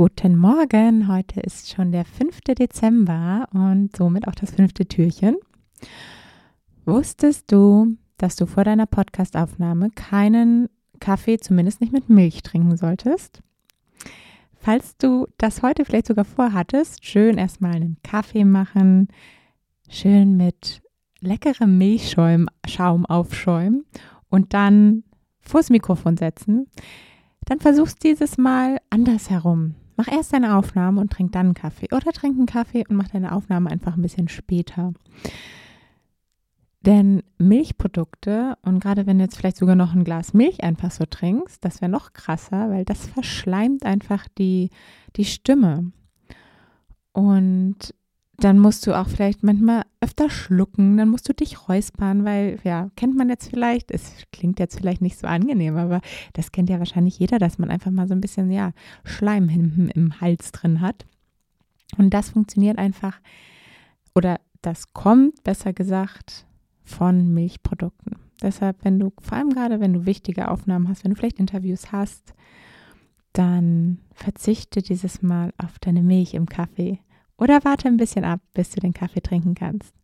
Guten Morgen, heute ist schon der 5. Dezember und somit auch das 5. Türchen. Wusstest du, dass du vor deiner Podcastaufnahme keinen Kaffee, zumindest nicht mit Milch, trinken solltest? Falls du das heute vielleicht sogar vorhattest, schön erstmal einen Kaffee machen, schön mit leckerem Milchschaum aufschäumen und dann vors Mikrofon setzen. Dann versuchst dieses Mal andersherum. Mach erst deine Aufnahme und trink dann einen Kaffee. Oder trink einen Kaffee und mach deine Aufnahme einfach ein bisschen später. Denn Milchprodukte, und gerade wenn du jetzt vielleicht sogar noch ein Glas Milch einfach so trinkst, das wäre noch krasser, weil das verschleimt einfach die Stimme. Und dann musst du auch vielleicht manchmal öfter schlucken, dann musst du dich räuspern, weil, ja, kennt man jetzt vielleicht, es klingt jetzt vielleicht nicht so angenehm, aber das kennt ja wahrscheinlich jeder, dass man einfach mal so ein bisschen, ja, Schleim im Hals drin hat. Und das funktioniert einfach, oder das kommt, besser gesagt, von Milchprodukten. Deshalb, vor allem gerade, wenn du wichtige Aufnahmen hast, wenn du vielleicht Interviews hast, dann verzichte dieses Mal auf deine Milch im Kaffee. Oder warte ein bisschen ab, bis du den Kaffee trinken kannst.